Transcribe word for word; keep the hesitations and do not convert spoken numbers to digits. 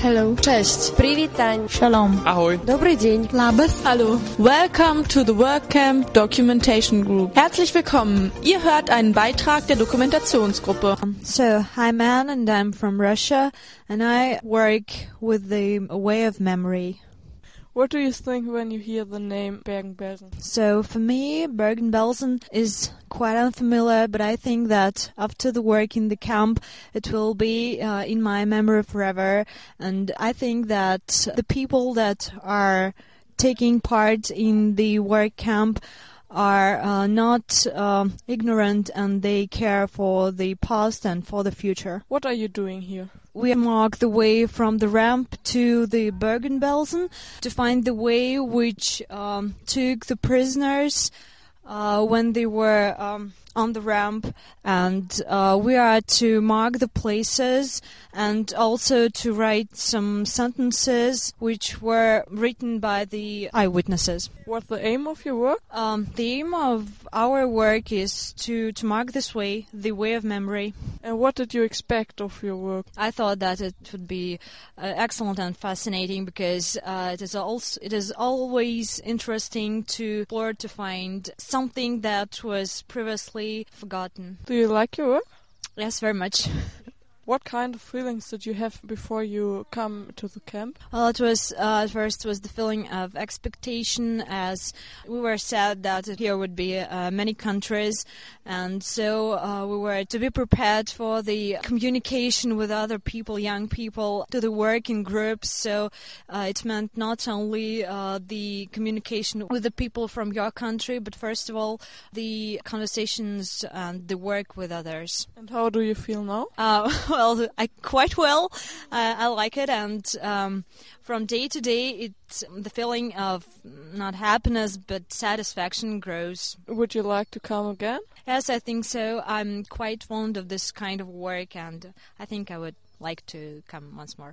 Hello. Cześć. Привітань. Shalom. Ahoj. Добрый день. Labas. Hallo. Welcome to the WorkCamp Documentation Group. Herzlich willkommen. Ihr hört einen Beitrag der Dokumentationsgruppe. So, I'm Anne and I'm from Russia and I work with the Way of Memory. What do you think when you hear the name Bergen-Belsen? So, for me, Bergen-Belsen is quite unfamiliar, but I think that after the work in the camp, it will be uh, in my memory forever. And I think that the people that are taking part in the work camp are uh, not uh, ignorant and they care for the past and for the future. What are you doing here? We mark the way from the ramp to the Bergen-Belsen to find the way which um, took the prisoners uh, when they were um, on the ramp, and uh, we are to mark the places and also to write some sentences which were written by the eyewitnesses. What's the aim of your work? Um, the aim of our work is to, to mark this way, the way of memory. And what did you expect of your work? I thought that it would be uh, excellent and fascinating because uh, it is also it is always interesting to explore, to find something that was previously forgotten. Do you like your work? Yes, very much. What kind of feelings did you have before you come to the camp? Well, it was uh, at first was the feeling of expectation, as we were sad that here would be uh, many countries, and so uh, we were to be prepared for the communication with other people, young people, to the work in groups. So uh, it meant not only uh, the communication with the people from your country, but first of all the conversations and the work with others. And how do you feel now? Uh, Well, I quite well. Uh, I like it, and um, from day to day, it's the feeling of not happiness but satisfaction grows. Would you like to come again? Yes, I think so. I'm quite fond of this kind of work, and I think I would like to come once more.